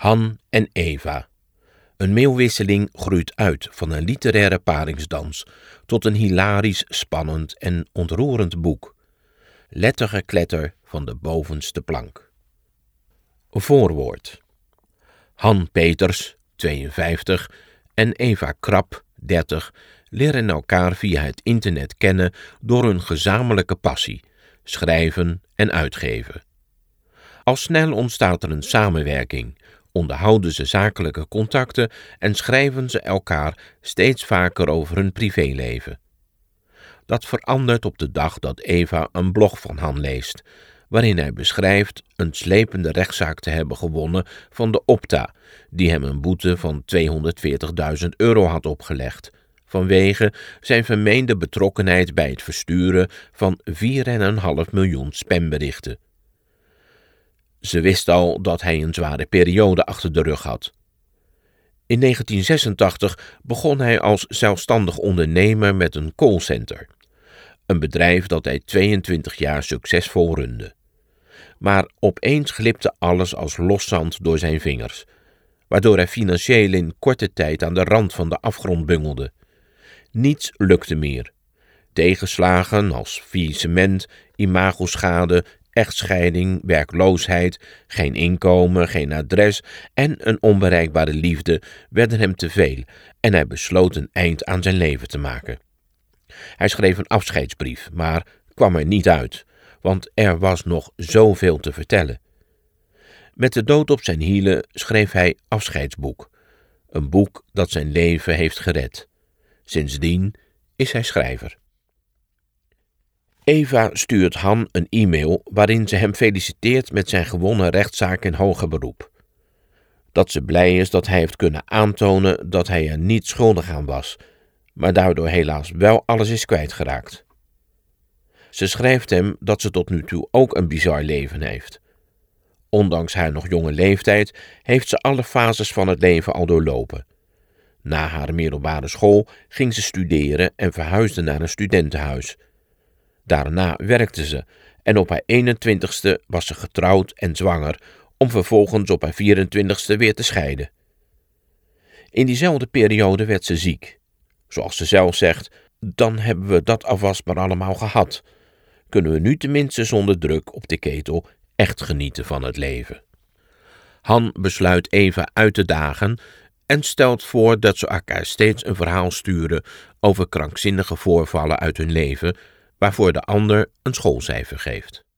Han en Eva. Een mailwisseling groeit uit van een literaire paringsdans tot een hilarisch, spannend en ontroerend boek. Lettergekletter van de bovenste plank. Voorwoord. Han Peters, 52, en Eva Krap, 30, leren elkaar via het internet kennen door hun gezamenlijke passie, schrijven en uitgeven. Al snel ontstaat er een samenwerking, onderhouden ze zakelijke contacten en schrijven ze elkaar steeds vaker over hun privéleven. Dat verandert op de dag dat Eva een blog van Han leest, waarin hij beschrijft een slepende rechtszaak te hebben gewonnen van de Opta, die hem een boete van €240.000 had opgelegd, vanwege zijn vermeende betrokkenheid bij het versturen van 4,5 miljoen spamberichten. Ze wist al dat hij een zware periode achter de rug had. In 1986 begon hij als zelfstandig ondernemer met een callcenter, een bedrijf dat hij 22 jaar succesvol runde. Maar opeens glipte alles als loszand door zijn vingers, waardoor hij financieel in korte tijd aan de rand van de afgrond bungelde. Niets lukte meer. Tegenslagen als faillissement, imagoschade, echtscheiding, werkloosheid, geen inkomen, geen adres en een onbereikbare liefde werden hem te veel en hij besloot een eind aan zijn leven te maken. Hij schreef een afscheidsbrief, maar kwam er niet uit, want er was nog zoveel te vertellen. Met de dood op zijn hielen schreef hij Afscheidsboek, een boek dat zijn leven heeft gered. Sindsdien is hij schrijver. Eva stuurt Han een e-mail waarin ze hem feliciteert met zijn gewonnen rechtszaak in hoger beroep. Dat ze blij is dat hij heeft kunnen aantonen dat hij er niet schuldig aan was, maar daardoor helaas wel alles is kwijtgeraakt. Ze schrijft hem dat ze tot nu toe ook een bizar leven heeft. Ondanks haar nog jonge leeftijd heeft ze alle fases van het leven al doorlopen. Na haar middelbare school ging ze studeren en verhuisde naar een studentenhuis. Daarna werkte ze en op haar 21ste was ze getrouwd en zwanger, om vervolgens op haar 24ste weer te scheiden. In diezelfde periode werd ze ziek. Zoals ze zelf zegt, dan hebben we dat alvast maar allemaal gehad. Kunnen we nu tenminste zonder druk op de ketel echt genieten van het leven. Han besluit Eva uit te dagen en stelt voor dat ze elkaar steeds een verhaal sturen over krankzinnige voorvallen uit hun leven, waarvoor de ander een schoolcijfer geeft.